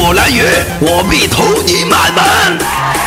我蓝宇，我必投你满门。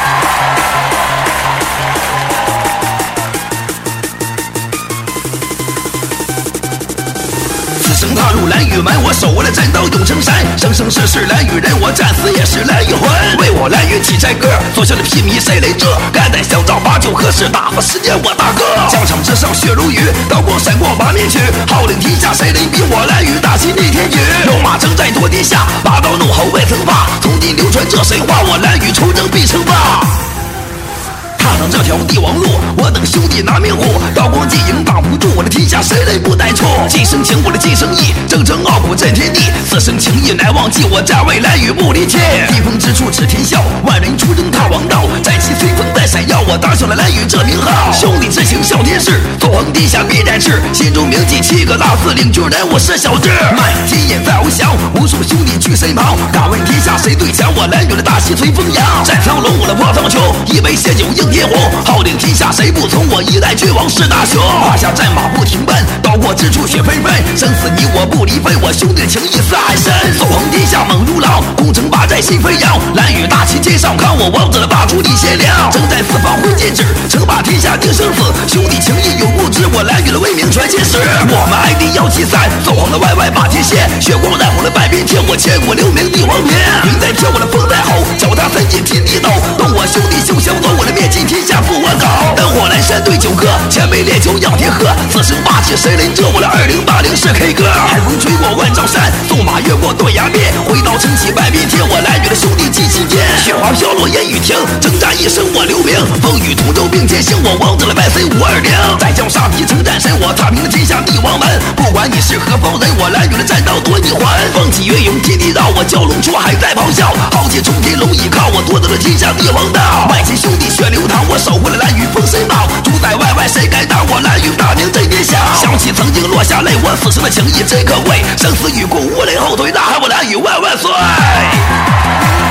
此生踏入蓝雨门，我手握了战刀永成山，生生世世蓝雨人，我战死也是蓝雨魂。为我蓝雨起寨歌，做下了披靡谁雷这？肝胆相照把酒喝，是大发时间我大哥。疆场之上血如雨，刀光闪过把面具，号令天下谁能比我蓝雨大气逆天宇？戎马征战多天下，霸道怒吼未曾发，从今流传这神话，我蓝雨出征必称霸。踏上这条帝王路，我等兄弟拿命护，刀光剑影挡不住我的天下，谁人不带怵？既生情，我的既生义，铮铮傲骨震天地，此生情义难忘记，我战为蓝雨不离弃。地风之处指天笑，万人出征踏王道，战旗随风在闪耀，我打响了蓝雨这名号。兄弟之情笑天士，纵横天下必展翅，心中铭记7个大字领军人，我是小智。漫天眼在翱翔，无数兄弟聚身旁，敢问天下谁最强？我蓝雨的大旗随风扬，战苍龙我的破苍穹，一杯血酒应天红，号令天下谁不从？我一代君王是大雄，胯下战马不停奔，刀过之处血纷纷，生死你我不离分，我兄弟的情义似海深。纵横天下猛如狼，攻城霸寨心飞扬，蓝雨大旗肩上扛，我王者的霸主李贤良。征战四方挥剑指，称霸天下定生死，兄弟情义永不止，我蓝雨的威名传千世。我们爱敌要集散，纵横的歪歪霸天线，血光染红了半边天，我千古留名帝王篇。云在跳，我的风在吼，脚踏三界天地斗，动我兄弟休想走，我的面尽天下负我搞。灯火阑珊对酒歌，千杯烈酒仰天喝，此生霸气谁人遮？我的2080是 K 歌。海风吹过万丈山，纵马越过断崖边，挥刀撑起半边天，我蓝雨的兄弟记心间。雪花飘落烟雨停，征战一生我留名，风雨同舟并肩行，我王者的万岁520。在江杀敌称战神，我踏平了天下帝王门，不管你是何方人，我蓝雨的战刀夺你还。风起云涌天地绕，我蛟龙出海在咆哮，豪气冲天龙倚靠，我夺得了天下帝王道。外戚兄弟血流淌，我守护了蓝雨封神榜，主宰外外谁敢挡？我蓝雨大名震天响。想起曾经落下泪，我此生的情谊真可贵，生死与共无人后退，呐喊我蓝雨万万岁。